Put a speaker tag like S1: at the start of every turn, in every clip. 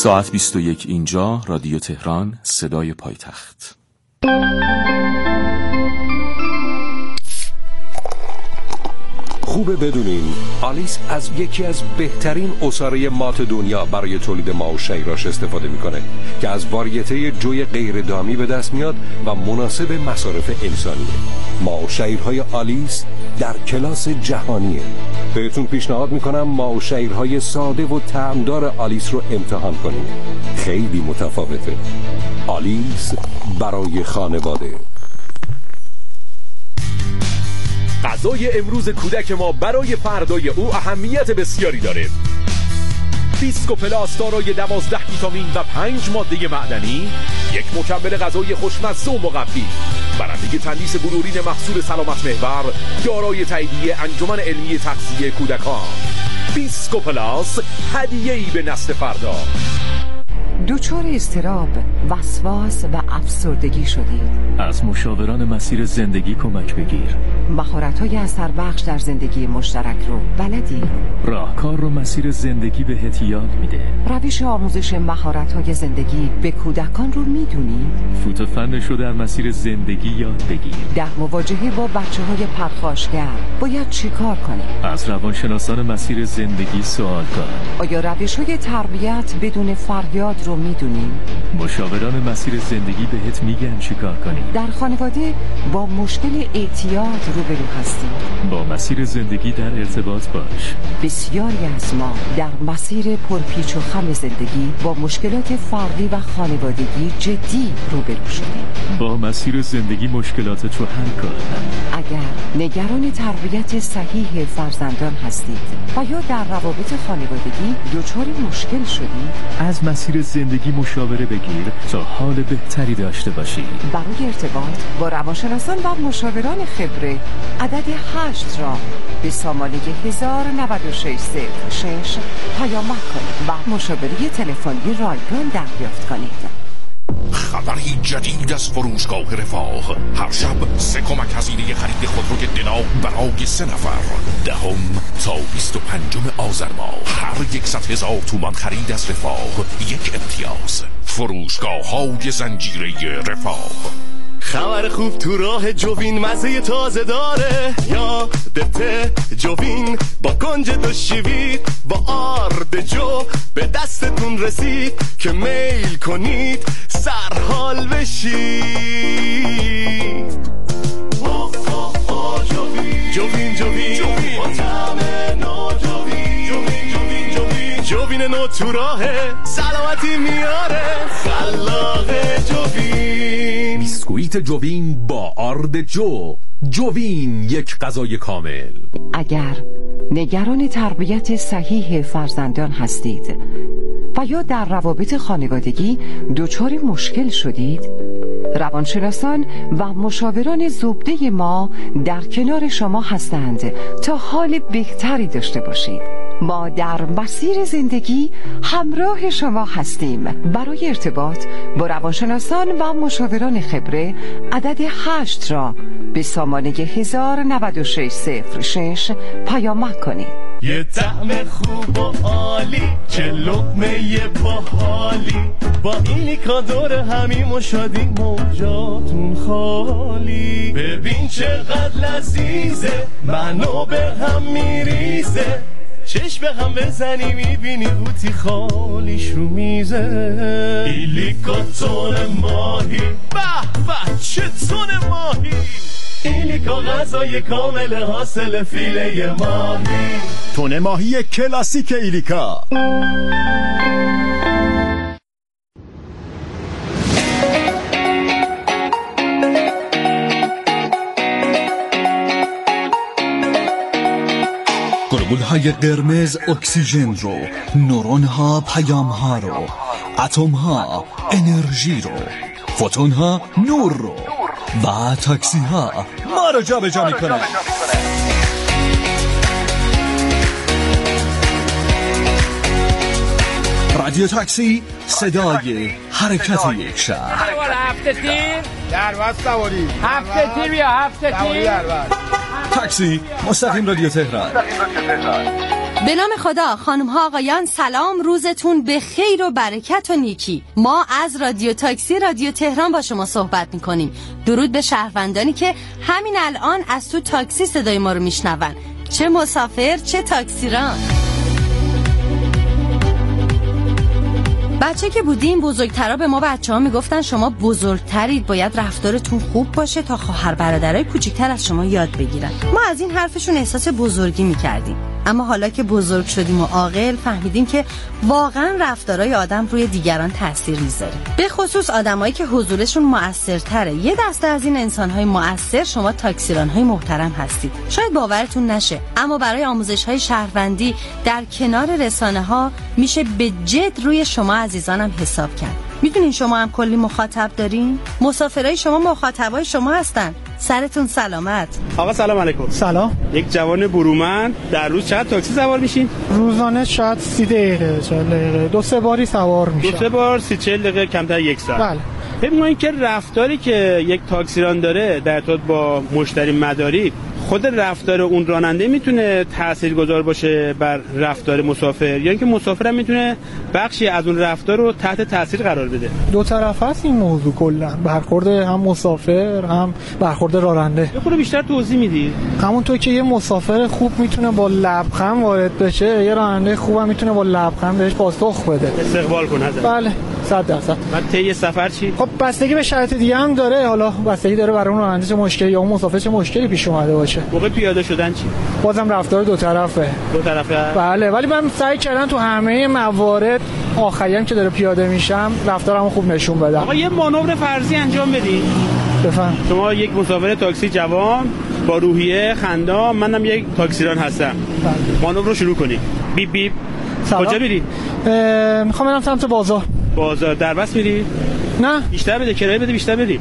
S1: ساعت 21 اینجا رادیو تهران، صدای پایتخت.
S2: خوبه بدونین آلیس از یکی از بهترین عصاره مات دنیا برای تولید ماه و شیراش استفاده میکنه که از واریته جوی غیر دامی به دست میاد و مناسب مصارف انسانیه. ماه و شیرهای آلیس در کلاس جهانیه. بهتون پیشنهاد میکنم ماه و شیرهای ساده و طعمدار آلیس رو امتحان کنید. خیلی متفاوته. آلیس برای خانواده.
S3: غذای امروز کودک ما برای فردای او اهمیت بسیاری داره. بیسکوپلاس دارای 12 ویتامین و 5 ماده معدنی، یک مکمل غذایی خوشمزه و مقوی، برنده تندیس بلورین محصول سلامت محور، دارای تاییدیه انجمن علمی تغذیه کودکان. بیسکوپلاس، هدیه‌ای به نسل فردا.
S4: دچار اضطراب، وسواس و افسردگی شدید؟
S5: از مشاوران مسیر زندگی کمک بگیر.
S4: مهارت‌های اثربخش در زندگی مشترک رو بلدی؟
S5: راهکار رو مسیر زندگی بهت یاد میده.
S4: روش آموزش مهارت‌های زندگی به کودکان رو میدونی؟
S5: فوت فنش رو در مسیر زندگی یاد بگیر.
S4: در مواجهه با بچه‌های پرخاشگر باید چیکار کنی؟
S5: از روانشناسان مسیر زندگی سوال کن.
S4: آیا روش‌های تربیت بدون فریاد رو میدونی؟
S5: مشاوران مسیر زندگی بهت میگن چیکار کنی.
S4: در خانواده با مشکل اعتیاد روبرو هستی؟
S5: با مسیر زندگی در ارتباط باش.
S4: بسیاری از ما در مسیر پرپیچ و خم زندگی با مشکلات فردی و خانوادگی جدی روبرو شدیم.
S5: با مسیر زندگی مشکلاتت رو حل کن.
S4: اگر نگران تربیت صحیح فرزندان هستید و یا در روابط خانوادگی دچار مشکل شدید،
S5: از مسیر زندگی مشاوره بگیر تا حال بهتری داشته باشی.
S4: برای ارتباط با روانشناسان و مشاوران خبره عدد 8 را به سامانه 109606 پیامک کنید و مشاوره تلفنی رایگان دریافت کنید.
S6: خبری جدید از فروشگاه رفاه. هر شب 3 کمک هزینه خرید خودروی دنا برای 3 نفر. 10 تا 25 آذر ماه هر 100,000 تومان خرید از رفاه 1 امتیاز. فروشگاه های زنجیره رفاه.
S7: خبر خوب تو راه جوین، مزه تازه داره. یادته جوین با کنج دو شیوید، با آرد جو به دستتون رسید که میل کنید سرحال بشید. جوین جوین با طعم نو جوین نو تو راهه، سلامتی میاره خلاق جوین.
S3: بیسکویت جوین با آرد جوین، یک غذای کامل.
S4: اگر نگران تربیت صحیح فرزندان هستید و یا در روابط خانوادگی دچار مشکل شدید، روانشناسان و مشاوران زبده ما در کنار شما هستند تا حال بهتری داشته باشید. ما در مسیر زندگی همراه شما هستیم. برای ارتباط با روانشناسان و مشاوران خبره عدد 8 را به سامانه 109606 پیامک کنید.
S7: یه طعم خوب و عالی، چه لقمه باحالی، با ایلیکا دور همیم و شادی موجاتون خالی. ببین چقدر لذیذه، منو به هم میریزه، چشم به هم بزنی میبینی قوطی خالیش رو میزه. ایلیکا تون ماهی، به به چه تون ماهی. ایلیکا غذای کامل حاصل فیله ماهی.
S8: تون ماهی کلاسیک ایلیکا. گلبول‌های قرمز اکسیژن رو، نورون‌ها پیام‌ها رو، اتم‌ها انرژی رو، فوتون‌ها نور رو و تاکسی‌ها ما رو جا به جا می‌کنن. رادیو تاکسی، صدای حرکت یک شهر.
S9: هفته تیر
S10: درواز سواری،
S9: هفته تیر بیا، هفته تیر
S10: درواز.
S8: تاکسی مستقیم رادیو تهران.
S10: به نام خدا، خانم ها آقایان، سلام، روزتون به خیر و برکت و نیکی. ما از رادیو تاکسی رادیو تهران با شما صحبت میکنیم. درود به شهروندانی که همین الان از تو تاکسی صدای ما رو میشنون، چه مسافر چه تاکسیران. بچه که بودیم بزرگترها به ما بچه ها میگفتن شما بزرگترید، باید رفتارتون خوب باشه تا خواهر برادرای کوچیکتر از شما یاد بگیرن. ما از این حرفشون احساس بزرگی میکردیم، اما حالا که بزرگ شدیم و عاقل فهمیدیم که واقعا رفتارای آدم روی دیگران تاثیر میذاره، به خصوص آدمایی که حضورشون مؤثرتره. یه دسته از این انسان‌های مؤثر شما تاکسیران‌های محترم هستید. شاید باورتون نشه، اما برای آموزش‌های شهروندی در کنار رسانه‌ها میشه به جد روی شما عزیزانم حساب کرد. میدونین شما هم کلی مخاطب دارین؟ مسافرای شما مخاطبای شما هستن. سرتون سلامت.
S11: آقا سلام علیکم.
S12: سلام.
S11: یک جوان برومند در روز چقدر تاکسی سوار میشین؟
S12: روزانه شاید 30 دقیقه 40 دقیقه 2-3 باری سوار میشم.
S11: 2-3 بار 30-40 دقیقه کمتر یک ساعت.
S12: بله.
S11: ببین این که رفتاری که یک تاکسیران داره در ارتباط با مشتری مداری، خود رفتار اون راننده میتونه تاثیرگذار باشه بر رفتار مسافر، یا اینکه مسافر هم میتونه بخشی از اون رفتار رو تحت تاثیر قرار بده.
S12: دو طرف هست این موضوع، کلا برخورد هم مسافر هم برخورد راننده.
S11: یه خورده بیشتر توضیح میدی؟
S12: همونطور که یه مسافر خوب میتونه با لبخند وارد بشه، یه راننده خوب هم میتونه با لبخند بهش پاسخ بده،
S11: استقبال کنه.
S12: بله 100%.
S11: بعد طی سفر چی؟
S12: خب بستگی به شرایط دیگه هم داره، حالا بستگی داره برای اون راننده چه مشکلی یا اون مسافر چه مشکلی پیش اومده باشه.
S11: موقع پیاده شدن چی؟
S12: بازم رفتار دو طرفه.
S11: دو طرفه؟
S12: بله، ولی من سعی کردم تو همه موارد آخری هم که داره پیاده میشم رفتارمو خوب نشون بدم.
S11: آقا یه مانور فرضی انجام بدین.
S12: بفهم.
S11: شما یک مسافر تاکسی جوان با روحیه خندان، منم یک تاکسیران هستم.
S12: بله.
S11: مانور رو شروع کنید. بیپ بیپ. کجا میری؟
S12: میخوام برم سمت بازار.
S11: بازار دربست میری؟
S12: نه.
S11: بیشتر بده، کرایه بده بیشتر بدی.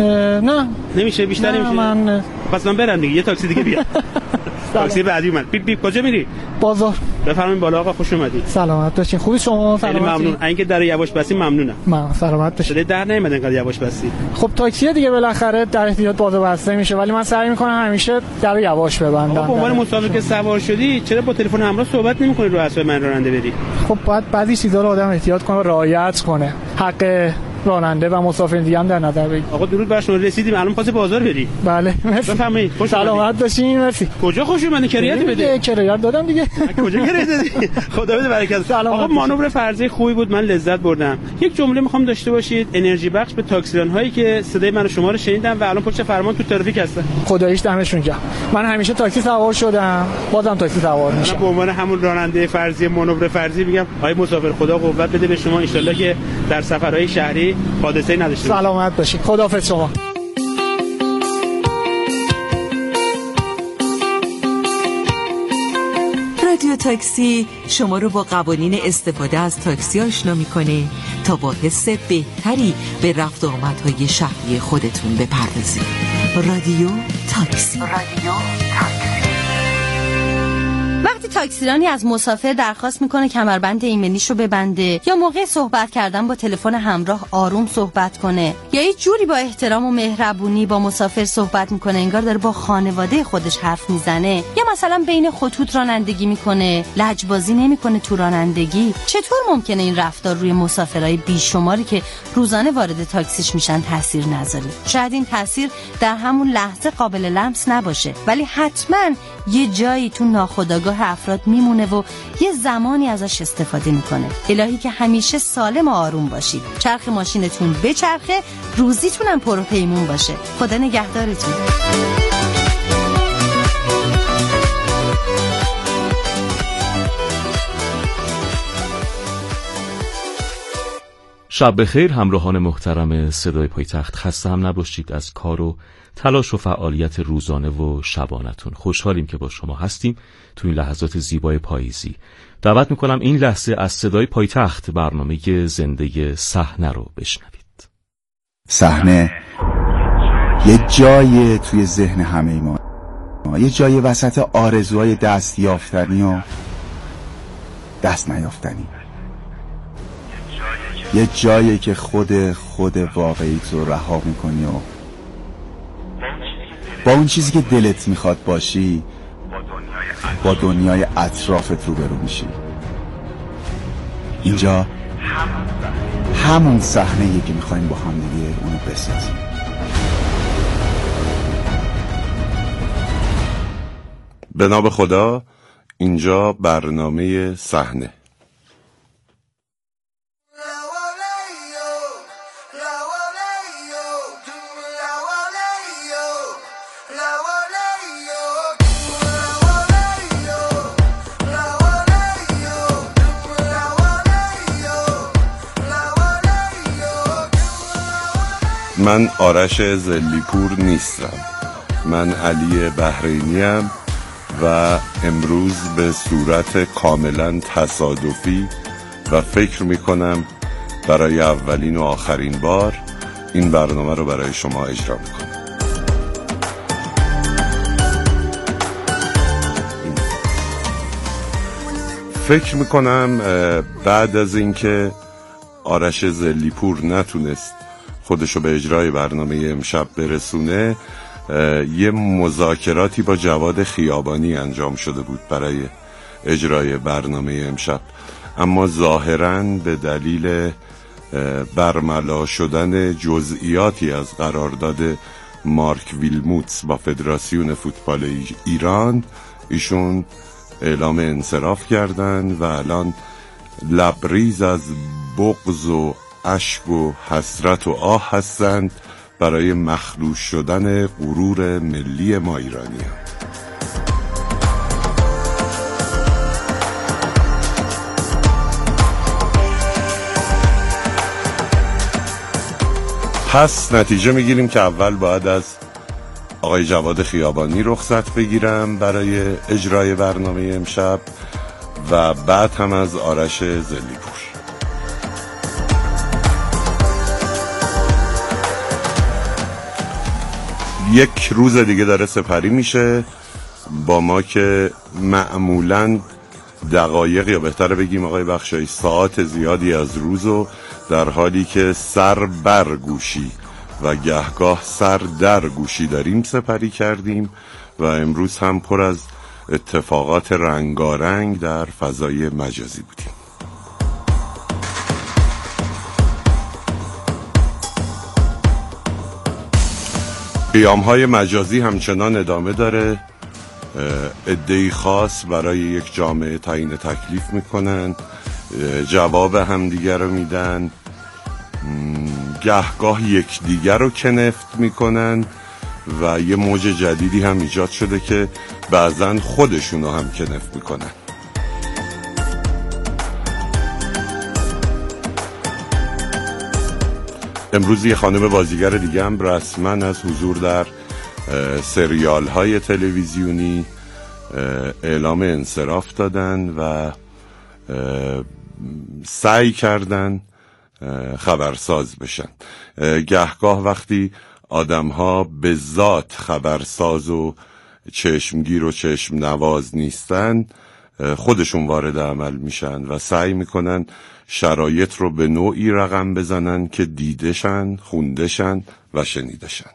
S12: نه.
S11: نمیشه بیشتر
S12: نه
S11: نمیشه.
S12: من
S11: پس من برم دیگه، یه تاکسی دیگه بیا. تاکسی بعدی اومد. بیپ بیپ. کجا میری؟
S12: بازار.
S11: بفرمایید بالا آقا، خوش اومدید.
S12: سلامت باشین. خوبی شما؟
S11: خیلی ممنون. اینکه در یواش بسی ممنونم.
S12: من سلامت باشید.
S11: شده در نمیاد انقدر یواش بسی.
S12: خب تاکسی دیگه بالاخره در احتیاط بازار بسته میشه، ولی من سعی میکنم همیشه در یواش ببندم.
S11: به عنوان مسافر که سوار شدی چرا با تلفن همراه صحبت نمی‌کنی رو اساس من راننده بری؟
S12: خب باید بعضی چیزا رو آدم احتیاط کنه، رعایت کنه، حق راننده و مسافر دیگه هم در نظر بگیر.
S11: آقا درود بر شما، رسیدیم الان پاس بازار بریم.
S12: بله مرسی.
S11: بفرمایید. خوش
S12: سلامت باشین. مرسی.
S11: کجا خوش اومدین؟ کرایه بده.
S12: کرایه دادم دیگه.
S11: کجا کرایه دادی؟ خدا بده برکت. آقا مانور فرضی خوبی بود، من لذت بردم. یک جمله میخوام داشته باشید انرژی بخش به تاکسیران هایی که صدای من و شما رو شنیدن و الان پشت فرمان تو ترافیک هستن.
S12: خداییش دمشون گرم. من همیشه تاکسی سوار شدم، بازم تاکسی سوار میشم.
S11: به عنوان همون راننده فرضی مانور فرضی میگم آقای مسافر خدا قوت بده به شما، ان شاءالله که در سفرهای شهری حادثه‌ای نداشته باشید.
S12: سلامت باشید. خداحافظ شما.
S13: رادیو تاکسی شما رو با قوانین استفاده از تاکسی آشنا میکنه تا با حس بهتری به رفت و آمدهای شهری خودتون بپردازید. رادیو تاکسی.
S10: وقتی تاکسیرانی از مسافر درخواست میکنه کمربند ایمنیش رو ببنده، یا موقع صحبت کردن با تلفن همراه آروم صحبت کنه، یا یه جوری با احترام و مهربونی با مسافر صحبت میکنه انگار داره با خانواده خودش حرف میزنه، یا مثلا بین خطوط رانندگی میکنه، لجبازی نمیکنه تو رانندگی، چطور ممکنه این رفتار روی مسافرای بیشماری که روزانه وارد تاکسیش میشن تاثیر نذاره؟ شاید این تاثیر در همون لحظه قابل لمس نباشه، ولی حتما یه جایی تو ناخودآگاه افراد میمونه و یه زمانی ازش استفاده میکنه. الهی که همیشه سالم و آروم باشید، چرخ ماشینتون بچرخه، روزیتون هم پر و پیمون باشه. خدا نگهدارتون.
S1: شب بخیر همراهان محترم صدای پایتخت، خسته هم نباشید از کار و تلاش و فعالیت روزانه و شبانتون. خوشحالیم که با شما هستیم تو این لحظات زیبای پاییزی. دعوت میکنم این لحظه از صدای پایتخت برنامه زنده صحنه رو بشنوید.
S14: صحنه یه جای توی ذهن همه ما، یه جای وسط آرزوهای دست یافتنی و دست نیافتنی، یه جایی که خود واقعی تو رها میکنی و با اون چیزی که دلت میخواد باشی با دنیای اطرافت روبرو میشی. اینجا همون صحنه‌ایه که میخوایم با هم دیگه اونو بسازیم.
S15: به نام خدا، اینجا برنامه صحنه. من آرش زلیپور نیستم، من علی بحرینیم و امروز به صورت کاملا تصادفی و فکر میکنم برای اولین و آخرین بار این برنامه رو برای شما اجرا میکنم. فکر میکنم بعد از اینکه آرش زلیپور نتونست خودشو به اجرای برنامه امشب برسونه، یه مذاکراتی با جواد خیابانی انجام شده بود برای اجرای برنامه امشب، اما ظاهراً به دلیل برملا شدن جزئیاتی از قرارداد مارک ویلموتس با فدراسیون فوتبال ایران ایشون اعلام انصراف کردن و الان لبریز از بغض و اشک و حسرت و آه هستند برای مخلوش شدن غرور ملی ما ایرانیان. پس نتیجه میگیریم که اول باید از آقای جواد خیابانی رخصت بگیرم برای اجرای برنامه امشب و بعد هم از آرش زلیپور. یک روز دیگه داره سپری میشه با ما که معمولاً دقایق یا بهتره بگیم آقای بخشایی ساعت زیادی از روزو در حالی که سر بر گوشی و گهگاه سر در گوشی داریم سپری کردیم و امروز هم پر از اتفاقات رنگارنگ در فضای مجازی بودیم. پیام‌های مجازی همچنان ادامه داره. عده‌ای خاص برای یک جامعه تعیین تکلیف میکنن، جواب همدیگر رو میدن، گهگاه یکدیگر رو کنفت میکنن و یه موج جدیدی هم ایجاد شده که بعضن خودشونو هم کنفت میکنن. امروز یه خانم بازیگر دیگه هم رسما از حضور در سریال های تلویزیونی اعلام انصراف دادن و سعی کردن خبرساز بشن. گهگاه وقتی آدم ها به ذات خبرساز و چشمگیر و چشم نواز نیستن، خودشون وارد عمل میشن و سعی میکنن شرایط رو به نوعی رقم بزنن که دیدشن، خوندشن و شنیدشن.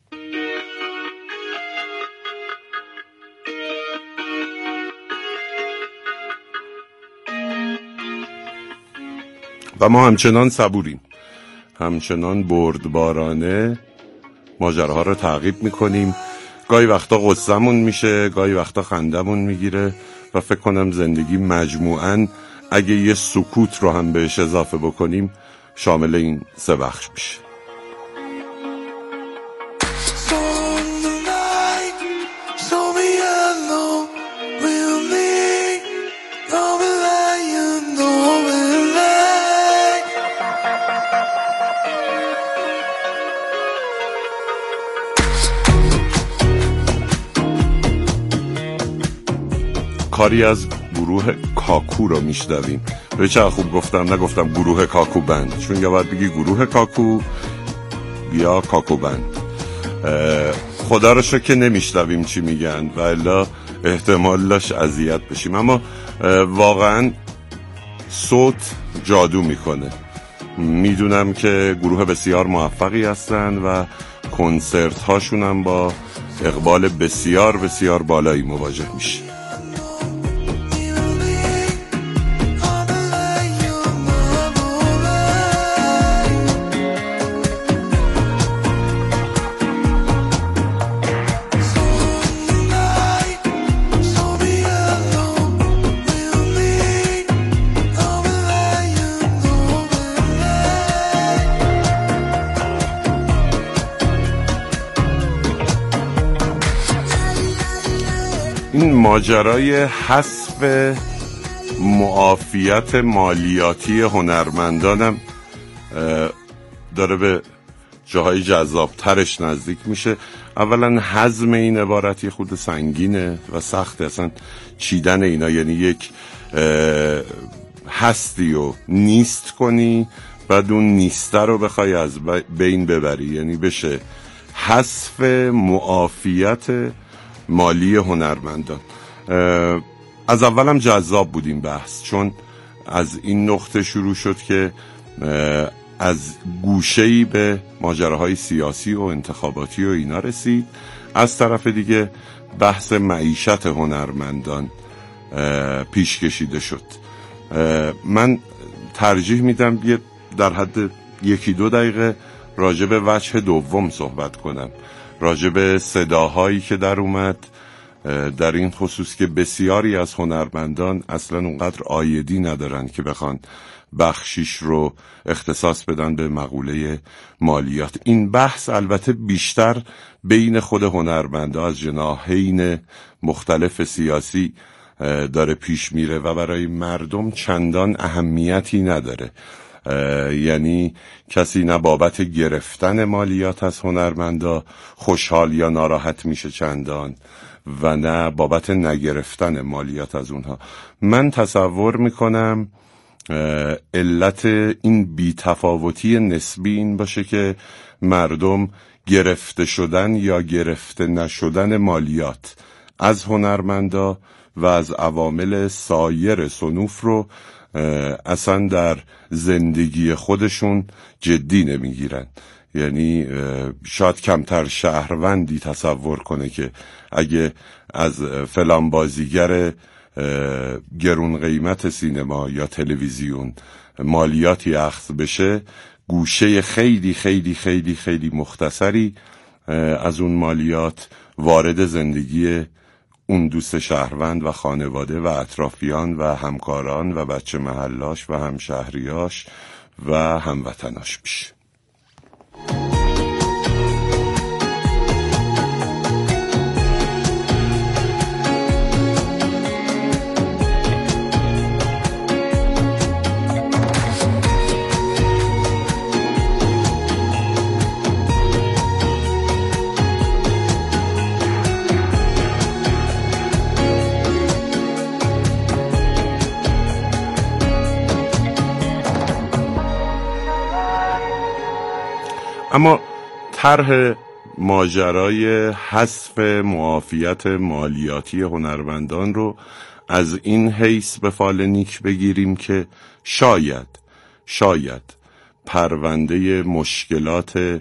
S15: و ما همچنان صبوریم، همچنان بردبارانه ماجراها رو تعقیب میکنیم. گاهی وقتا غصه‌مون میشه، گاهی وقتا خندمون میگیره و فکر کنم زندگی مجموعاً اگه یه سکوت رو هم بهش اضافه بکنیم شامل این 3 بخش میشه. کاری از گروه کاکو رو میشنویم. به چه خوب گفتم، نگفتم گروه کاکو بند، چون یا باید بگی گروه کاکو یا کاکو بند. خدا رو شکر که نمیشنویم چی میگن و الا احتمال داشت اذیت بشیم، اما واقعا صوت جادو میکنه. میدونم که گروه بسیار موفقی هستن و کنسرت هاشون هم با اقبال بسیار بسیار بالایی مواجه میشه. این ماجرای حذف معافیت مالیاتی هنرمندانم داره به جاهای جذابترش نزدیک میشه. اولا هضم این عبارتی خود سنگینه و سخته، اصلا چیدن اینا، یعنی یک هستی و نیست کنی بعد اون نیسته رو بخوای از بین ببری، یعنی بشه حذف معافیت مالی هنرمندان. از اولم جذاب بود این بحث، چون از این نقطه شروع شد که از گوشه‌ای به ماجراهای سیاسی و انتخاباتی و اینا رسید. از طرف دیگه بحث معیشت هنرمندان پیش کشیده شد. من ترجیح میدم در حد 1-2 دقیقه راجع به وجه دوم صحبت کنم، راجع به صداهایی که در اومد در این خصوص که بسیاری از هنرمندان اصلا اونقدر عایدی ندارن که بخوان بخشیش رو اختصاص بدن به مقوله مالیات. این بحث البته بیشتر بین خود هنرمندا از جناحین مختلف سیاسی داره پیش میره و برای مردم چندان اهمیتی نداره، یعنی کسی نه بابت گرفتن مالیات از هنرمندا خوشحال یا ناراحت میشه چندان و نه بابت نگرفتن مالیات از اونها. من تصور میکنم علت این بی‌تفاوتی نسبی این باشه که مردم گرفته شدن یا گرفته نشدن مالیات از هنرمندا و از عوامل سایر صنوف رو اصلا در زندگی خودشون جدی نمیگیرن. یعنی شاید کمتر شهروندی تصور کنه که اگه از فلان بازیگر گرون قیمت سینما یا تلویزیون مالیاتی اخذ بشه، گوشه خیلی خیلی خیلی خیلی مختصری از اون مالیات وارد زندگی اون دوست شهروند و خانواده و اطرافیان و همکاران و بچه محلاش و همشهریاش و هموطناش میشه. اما طرح ماجرای حذف معافیت مالیاتی هنرمندان رو از این حیث به فال نیک بگیریم که شاید پرونده مشکلات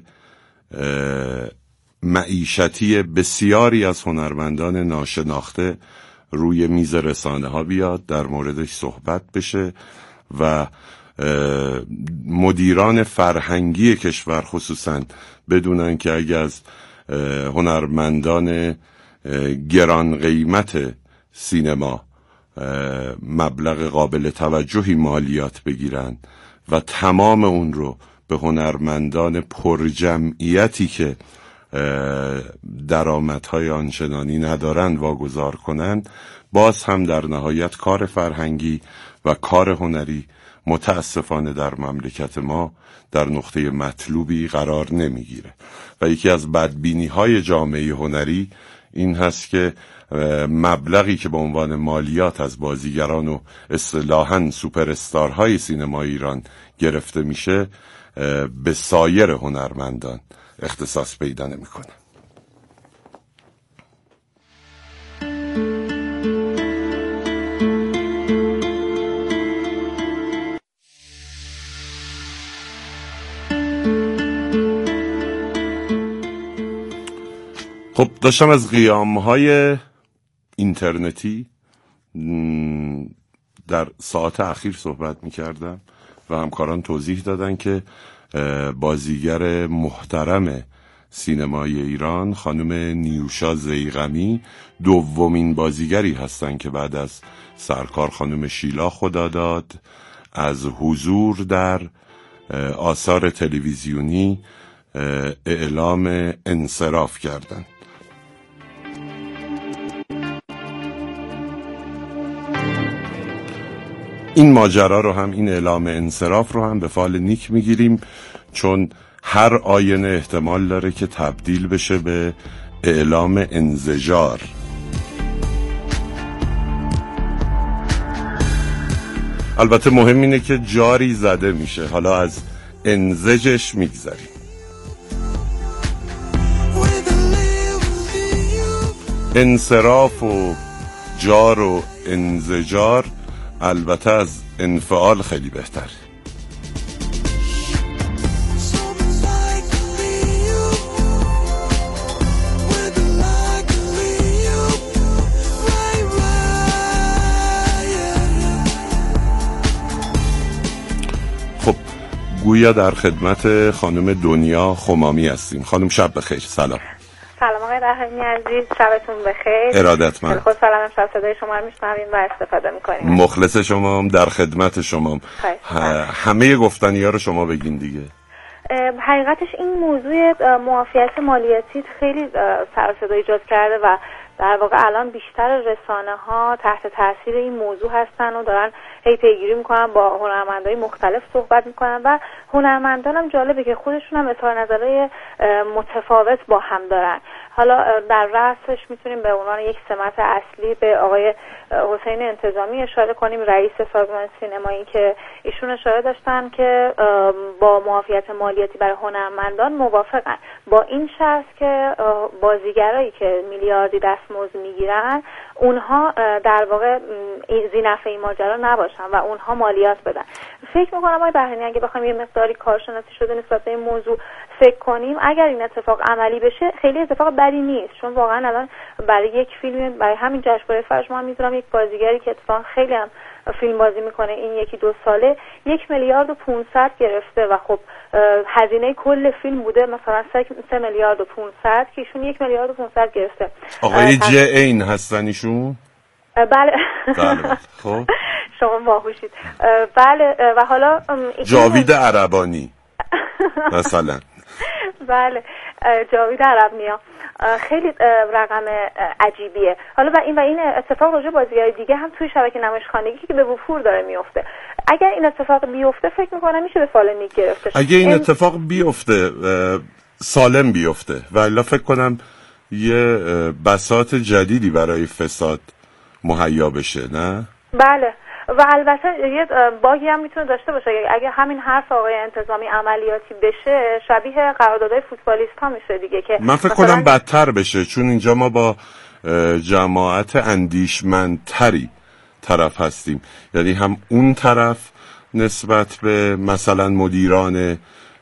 S15: معیشتی بسیاری از هنرمندان ناشناخته روی میز رسانه ها بیاد، در موردش صحبت بشه و مدیران فرهنگی کشور خصوصا بدونن که اگه از هنرمندان گران قیمت سینما مبلغ قابل توجهی مالیات بگیرن و تمام اون رو به هنرمندان پرجمعیتی که درآمدهای آنچنانی ندارن واگذار کنن، باز هم در نهایت کار فرهنگی و کار هنری متاسفانه در مملکت ما در نقطه مطلوبی قرار نمیگیره. و یکی از بدبینی‌های جامعه هنری این هست که مبلغی که به عنوان مالیات از بازیگران و اصطلاحاً سوپر استارهای سینما ایران گرفته میشه به سایر هنرمندان اختصاص پیدا نمیکنه. خب داشتم از قیام‌های اینترنتی در ساعت اخیر صحبت می‌کردم و همکاران توضیح دادن که بازیگر محترم سینمای ایران خانم نیوشا ضیغمی دومین بازیگری هستن که بعد از سرکار خانم شیلا خداداد از حضور در آثار تلویزیونی اعلام انصراف کردند. این ماجرا رو هم، این اعلام انصراف رو هم به فال نیک میگیریم، چون هر آینه احتمال داره که تبدیل بشه به اعلام انزجار. البته مهم اینه که جاری زده میشه، حالا از انزجش میگذریم. انصراف و جار و انزجار البته از انفعال خیلی بهتر. خب گویا در خدمت خانم دنیا خمامی هستیم. خانم شب بخیر. سلام.
S16: سلام آقای رحیمی عزیز، شبتون بخیر.
S15: ارادتمند.
S16: خیلی خوشحالم امشب صدای شما رو میشنویم و استفاده میکنیم.
S15: مخلص شمام، در خدمت شمام. همه گفتنی‌ها رو شما بگین دیگه.
S16: حقیقتش این موضوع معافیت مالیاتی خیلی سر و صدا ایجاد کرده و در واقع الان بیشتر رسانه‌ها تحت تاثیر این موضوع هستن و دارن هی پیگیری میکنن، با هنرمندای مختلف صحبت میکنن و هنرمندان هم جالبه که خودشون هم اظهار نظرهای متفاوت با هم دارن. حالا در رأسش میتونیم به عنوان یک سمت اصلی به آقای حسین انتظامی اشاره کنیم، رئیس سازمان سینمایی، که ایشون اشاره داشتن که با معافیت مالیاتی برای هنرمندان موافقن، با این شرط که بازیگرایی که میلیاردی دستمزد میگیرن اونها در واقع ذی‌نفع این ماجرا نباشن و اونها مالیات بدن. فکر میکنم آقای بهرینی اگه بخوایم یه مقداری کارشناسی شده نسبت به این موضوع فکر کنیم، اگر این اتفاق عملی بشه خیلی اتفاق بدی نیست، چون واقعا الان برای یک فیلم، برای همین جشنواره فجر من میذارم یک بازیگری که اتفاقا خیلی هم فیلم بازی میکنه این 1-2 ساله 1 میلیارد و 500 گرفته و خب هزینه کل فیلم بوده مثلا 3 میلیارد و 500 که ایشون 1 میلیارد و 500 گرفته.
S15: آقای جین هستن ایشون؟
S16: بله.
S15: خب
S16: شما باهوشید. بله. و حالا
S15: جاوید عربانی مثلا.
S16: بله جاوید عربنیا. خیلی رقم عجیبیه. حالا و این اتفاق راجع بازیگرای دیگه هم توی شبکه نمایشخانگی که به وفور داره میفته. اگر این اتفاق بیفته فکر میکنم میشه به فال نیک گرفته.
S15: اگه این اتفاق بیفته سالم بیفته و الا فکر کنم یه بساط جدیدی برای فساد مهیا بشه، نه؟
S16: بله. و البته یه باگی هم میتونه داشته باشه، اگه همین حرف آقای انتظامی عملیاتی بشه شبیه قراردادهای فوتبالیست ها میشه دیگه، که
S15: من فکر کنم بدتر بشه، چون اینجا ما با جماعت اندیشمندتری طرف هستیم، یعنی هم اون طرف نسبت به مثلا مدیران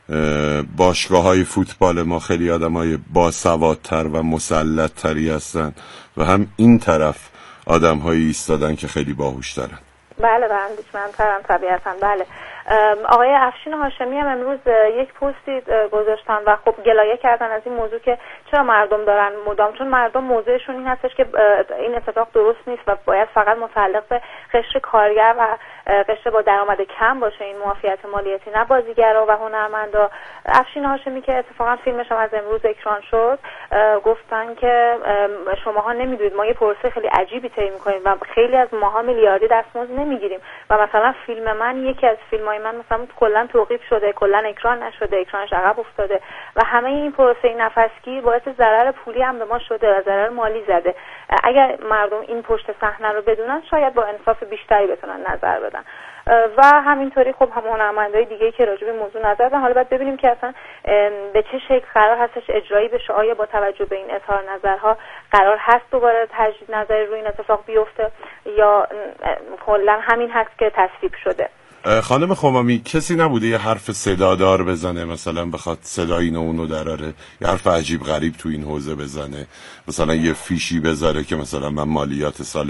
S15: باشگاه‌های فوتبال ما خیلی آدمای باسوادتر و مسلط‌تری هستن و هم این طرف آدم‌هایی ایستادن که خیلی باهوش‌ترن.
S16: بله اندیشمندترم طبیعتاً. بله. آقای افشین هاشمی هم امروز یک پستی گذاشتن و خب گلایه کردن از این موضوع که چرا مردم دارن مدام، چون مردم موضوعشون این هستش که این اتفاق درست نیست و باید فقط متعلق به قشر کارگر و قشر با درآمد کم باشه این معافیت مالیاتی، نه بازیگرا و هنرمندا. افشین هاشمی که اتفاقا فیلمش هم از امروز اکران شد گفتن که شماها نمیدونید ما یه پروسه خیلی عجیبی طی می‌کنیم و خیلی از ماها میلیاردی دستمزد نمیگیریم و مثلا فیلم من، یکی از فیلم‌های من مثلا کلا توقیف شده، کلا اکران نشده، اکرانش عقب افتاده و همه این پروسه نفسگیر باعث ضرر پولی هم به ما شده و ضرر مالی زده. اگر مردم این پشت صحنه رو بدونن شاید با انصاف بیشتری بتونن نظر بدن و همینطوری خب هم هنرمندای دیگه که راجع به موضوع نظر دادن. حالا باید ببینیم که اصلا به چه شکل قرار هستش اجرایی بشه، آیا با توجه به این اظهار نظرها قرار هست دوباره تجدید نظری روی این اتفاق بیفته یا کلا همین هست که تصویب شده.
S15: خانم خمامی کسی نبوده یه حرف صدادار بزنه، مثلا بخواد صدای اینو اونو دراره، یه حرف عجیب غریب تو این حوزه بزنه، مثلا یه فیشی بذاره که مثلا من مالیات سال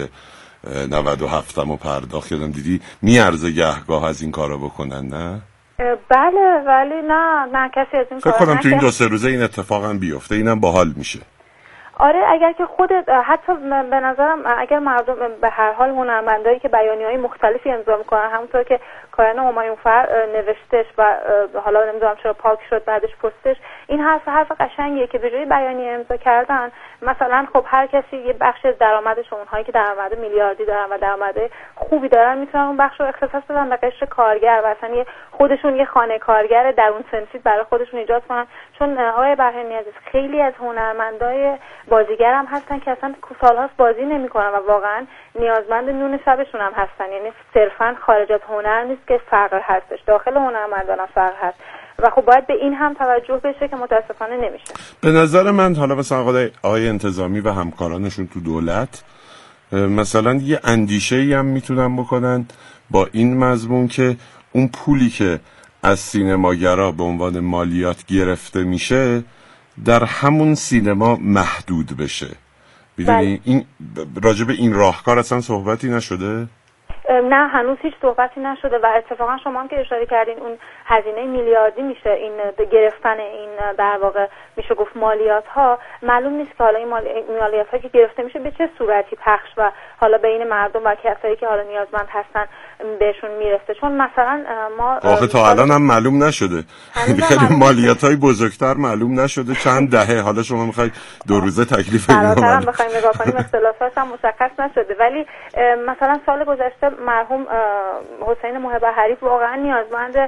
S15: 97 پرداخت کردم، دیدی میارزه گهگاه از این کارو بکنن، نه؟
S16: بله ولی نه کسی از این کارا
S15: فکر کنم تو این 2-3 روزه این اتفاق هم بیفته، اینم باحال میشه.
S16: آره اگر که خودت حتی به نظرم اگر مردم به هر حال هنرمندایی که بیانیه‌های مختلفی امضا میکنن، همونطور که کارن همایونفر نوشتش و حالا نمیدونم چرا پاک شد بعدش پستش. این حرف قشنگیه که به جای بیانیه امضا کردن مثلا خب هر کسی یه بخش از درآمدش، اونهایی که درآمد میلیاردی دارن و درآمد خوبی دارن میتونن اون بخش رو اختصاص بدن به قشر کارگر و اصلا خودشون یه خانه کارگر درون سنفی برای خودشون ایجاد کنن. چون آقای برهنی عزیز خیلی از هنرمندای بازیگر هم هستن که اصلا سالهاست بازی نمیکنن و واقعا نیازمند نون شبشون هم هستن. یعنی صرفا خارج از هنر نیست که فقر هستش، داخل هنرمندان هم فقر هست و خب باید به این هم توجه بشه که متاسفانه نمیشه.
S15: به نظر من حالا مثلا آقای انتظامی و همکارانشون تو دولت مثلا یه اندیشه‌ای هم میتونن بکنن با این مضمون که اون پولی که از سینماگرا به عنوان مالیات گرفته میشه در همون سینما محدود بشه. میدونی این راجع به این راهکار اصلا صحبتی نشده؟
S16: نه هنوز هیچ صحبتی نشده و اتفاقا شما هم که اشاره کردین اون هزینه میلیاردی میشه این گرفتن این در واقع میشه گفت مالیات ها. معلوم نیست که حالا این مالیات ها که گرفته میشه به چه صورتی پخش و حالا بین مردم و کسایی که حالا نیازمند هستن بهشون میرسه. چون مثلا ما
S15: واقعا تا الان هم معلوم نشده، خیلی مالیات های بزرگتر معلوم نشده چند دهه. حالا شما میخواید 2 روزه تکلیف اینو
S16: بخوایم نگاه کنیم اختلافات هم مشخص نشده، ولی مثلا سال گذشته مرحوم حسین محب حریف واقعا نیازمند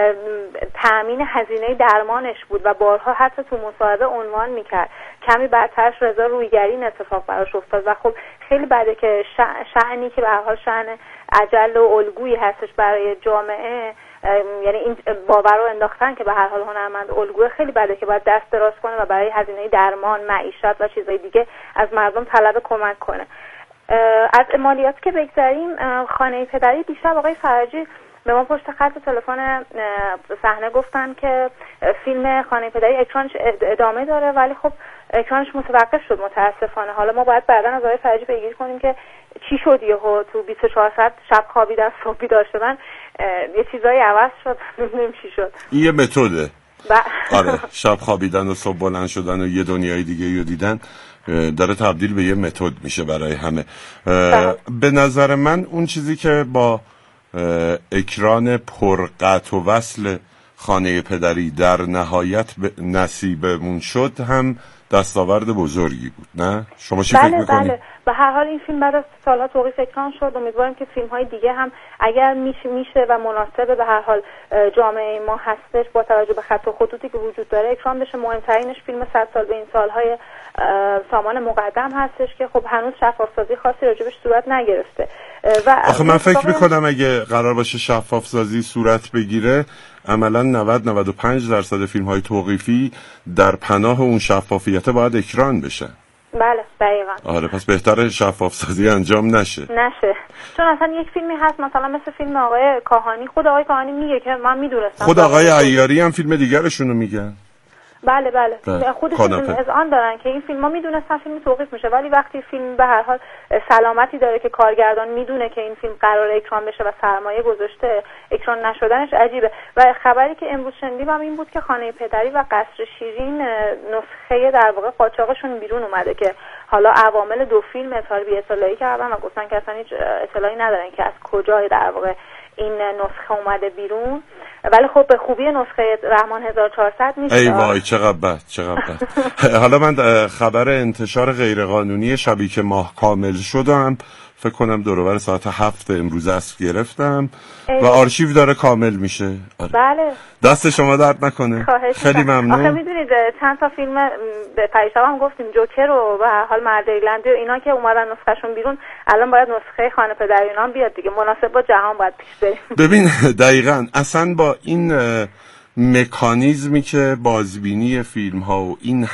S16: تأمین هزینه درمانش بود و بارها حتی تو مصاحبه عنوان میکرد. کمی بعدترش رضا رویگری این اتفاق براش افتاد و خب خیلی بده که شأنی که به هر حال شأن اجل و الگویی هستش برای جامعه، یعنی این باور رو انداختن که به هر حال هنرمند الگوی، خیلی بده که باید دست دراز کنه و برای هزینه درمان، معیشت و چیزهای دیگه از مردم طلب کمک کنه. از مالیات که بگذاریم، خانه پدری دیشب آقای فرجی به ما پشت خط تلفن صحنه گفتن که فیلم خانه پدری اکرانش ادامه داره ولی خب اکرانش متوقف شد متاسفانه. حالا ما باید بعداً از آقای فرجی بگیر کنیم که چی شد یهو تو 24 ساعت شب خوابیدن صبح بیدار شدن یه چیزایی عوض شد، نمیدونیم چی شد.
S15: این یه متده. آره شب خوابیدن و صبح بلند شدن و یه دنیای دیگه رو دیدن داره تبدیل به یه متد میشه برای همه. به نظر من اون چیزی که با اکران پرقطع و وصل خانه پدری در نهایت نصیبمون شد هم دستاورد بزرگی بود، نه؟ شما چی فکر میکنید؟
S16: بله. به هر حال این فیلم بعد از سالها توقیف اکران شد. امیدواریم که فیلم های دیگه هم اگر میشه و مناسبه به هر حال جامعه ما هستش با توجه به خط و خطوطی که وجود داره اکران بشه. مهمترینش فیلم 100 سال به این سالهای سامان مقدم هستش که خب هنوز شفاف‌سازی خاصی راجبش صورت نگرفته. و
S15: آخه من فکر میکنم اگه قرار باشه شفاف‌سازی صورت بگیره عملاً 90-95% فیلم‌های توقیفی در پناه اون شفافیت باید اکران بشه.
S16: بله دقیقاً.
S15: آره پس بهتره شفاف‌سازی انجام نشه.
S16: چون اصلا یک فیلمی هست مثلا مثل فیلم آقای کاهانی، خود آقای کاهانی میگه که من میدونستم،
S15: خود آقای عیاری هم فیلم دیگرشونو میگن.
S16: بله خودشون اذعان دارن که این فیلم‌ها میدونستن فیلم توقیف میشه، ولی وقتی فیلم به هر حال سلامتی داره که کارگردان میدونه که این فیلم قراره اکران بشه و سرمایه گذاشته، اکران نشدنش عجیبه. و خبری که امروز شنیدیم هم این بود که خانه پدری و قصر شیرین نسخه در واقع قاچاقشون بیرون اومده که حالا عوامل دو فیلم اطلاعی کردن و گفتن که اصلا هیچ اطلاعی ندارن که از کجا در واقع این نسخه اومده بیرون، ولی خب به خوبی نسخه رحمان 1400 نیست.
S15: ای وای چقدر بد. حالا من خبر انتشار غیرقانونی شبی که ماه کامل شدم فکر کنم دور و بر ساعت 7 امروز عصر گرفتم و آرشیو داره کامل میشه.
S16: بله
S15: دست شما درد نکنه. خیلی ممنون.
S16: آخه میدونید چند تا فیلم پریشب هم گفتیم، جوکر و به هر حال مرد ایرلندی و اینا که اومدن نسخهشون بیرون، الان باید نسخه خانه پدری اینا هم بیاد دیگه، مناسب با جهان باید پیش بریم.
S15: ببین دقیقاً اصلا با این مکانیزمی که بازبینی فیلم ها و این